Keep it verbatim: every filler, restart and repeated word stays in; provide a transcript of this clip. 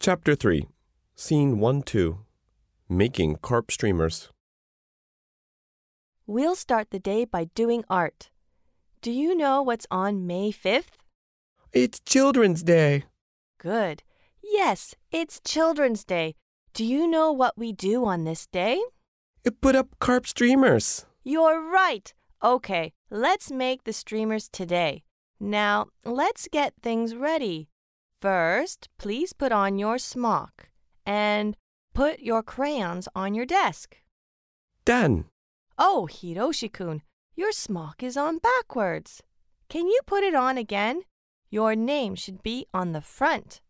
Chapter three, Scene one two, Making Carp Streamers. We'll start the day by doing art. Do you know what's on May fifth? It's Children's Day. Good. Yes, it's Children's Day. Do you know what we do on this day? It put up carp streamers. You're right. Okay, let's make the streamers today. Now, let's get things ready. First, please put on your smock and put your crayons on your desk. Done. Oh, Hiroshi-kun, your smock is on backwards. Can you put it on again? Your name should be on the front.